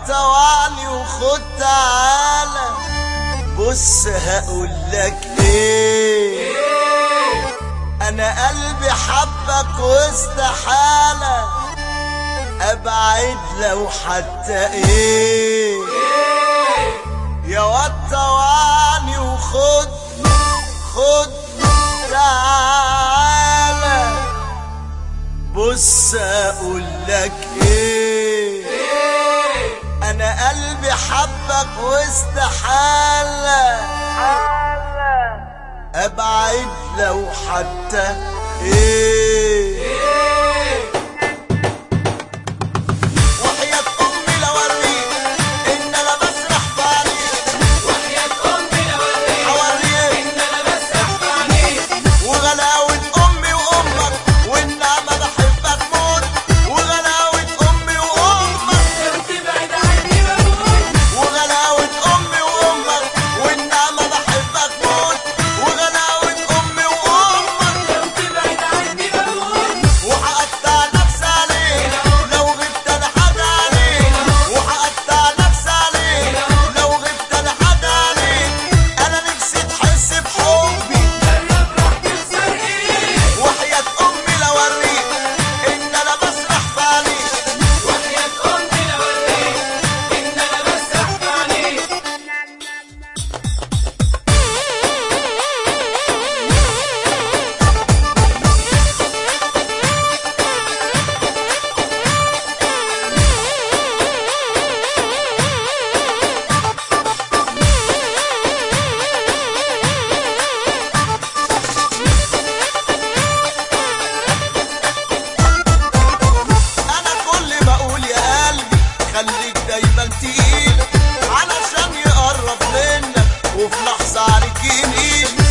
توعلي وخد تعالى. بص هقولك ايه، انا قلبي حبك واستحالة ابعد لو حتى ايه. يا واد توعني وخد تعالى. بص اقولك ايه، انا قلبي حبك واستحالة ابعد لو حتى ايه. وحياة امي لو اوريك ان انا بسرح في عينيك، وحياة امي لو اوريك اوريك ان انا بسرح في عينيك، وغلاوة امي وامك والنعمة بحبك موت. وغلاوة امي وامك لو تبعد عني بموت، وغلاوة امي وامك والنعمة بحبك موت. وغلاوة امي وامك لو تبعد عني بموت، وهقطع نفسي عليك لو غبت انا حد عليك. وهقطع نفسي عليك لو غبت انا حد عليك. انا نفسي تحس بحبي جرب راح تكسر ايدك. وحياة امي لو اوريك ان انا بسرح في عينيك. وحياة امي لو اوريك ان انا بسرح في عينيك. انا كل ما اقول يا قلبي خليك دايما تقيل علشان يقرب منك وفي لحظة عليك يميل.